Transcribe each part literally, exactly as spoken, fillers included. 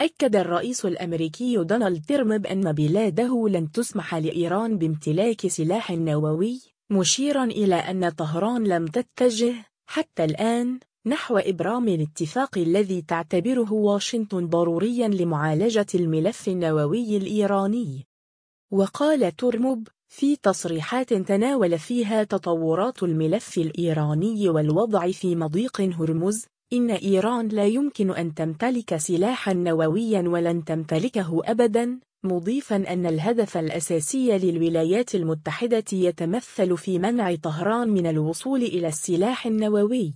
أكد الرئيس الأمريكي دونالد ترامب أن بلاده لن تسمح لإيران بامتلاك سلاح نووي، مشيرا إلى أن طهران لم تتجه حتى الآن نحو إبرام الاتفاق الذي تعتبره واشنطن ضروريا لمعالجة الملف النووي الإيراني. وقال ترامب في تصريحات تناول فيها تطورات الملف الإيراني والوضع في مضيق هرمز إن إيران لا يمكن أن تمتلك سلاحا نوويا ولن تمتلكه أبدا، مضيفا أن الهدف الأساسي للولايات المتحدة يتمثل في منع طهران من الوصول إلى السلاح النووي.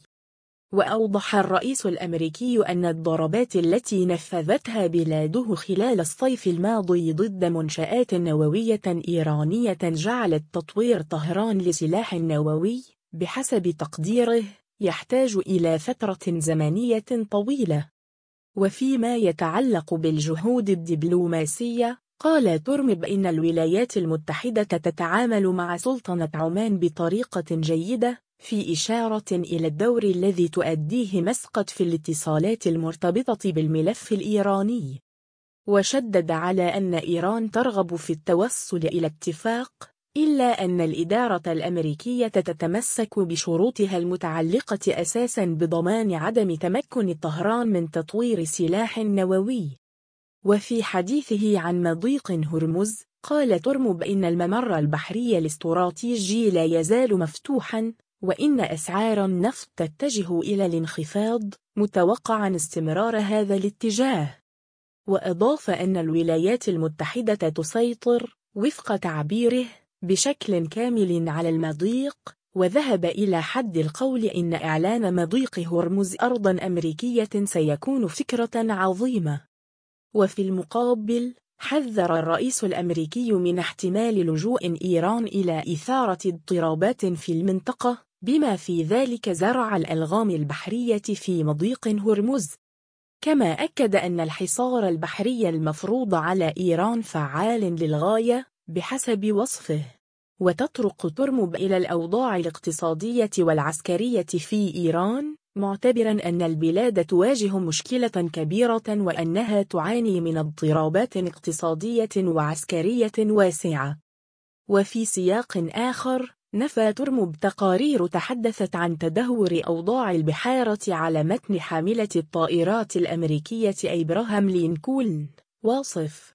وأوضح الرئيس الأمريكي أن الضربات التي نفذتها بلاده خلال الصيف الماضي ضد منشآت نووية إيرانية جعلت تطوير طهران لسلاح نووي بحسب تقديره يحتاج إلى فترة زمنية طويلة. وفيما يتعلق بالجهود الدبلوماسية، قال ترامب إن الولايات المتحدة تتعامل مع سلطنة عمان بطريقة جيدة، في إشارة إلى الدور الذي تؤديه مسقط في الاتصالات المرتبطة بالملف الإيراني. وشدد على أن إيران ترغب في التوصل إلى اتفاق، إلا أن الإدارة الأمريكية تتمسك بشروطها المتعلقة أساساً بضمان عدم تمكن طهران من تطوير سلاح نووي. وفي حديثه عن مضيق هرمز، قال ترامب إن الممر البحري الاستراتيجي لا يزال مفتوحاً، وإن أسعار النفط تتجه إلى الانخفاض، متوقعاً استمرار هذا الاتجاه. وأضاف أن الولايات المتحدة تسيطر، وفق تعبيره، بشكل كامل على المضيق، وذهب إلى حد القول إن إعلان مضيق هرمز أرضاً أمريكية سيكون فكرة عظيمة. وفي المقابل، حذر الرئيس الأمريكي من احتمال لجوء إيران إلى إثارة اضطرابات في المنطقة، بما في ذلك زرع الألغام البحرية في مضيق هرمز. كما أكد أن الحصار البحري المفروض على إيران فعال للغاية بحسب وصفه. وتطرق ترامب إلى الأوضاع الاقتصادية والعسكرية في إيران، معتبرا أن البلاد تواجه مشكلة كبيرة وأنها تعاني من اضطرابات اقتصادية وعسكرية واسعة. وفي سياق آخر، نفى ترامب تقارير تحدثت عن تدهور أوضاع البحارة على متن حاملة الطائرات الأمريكية إبراهام لينكولن، واصف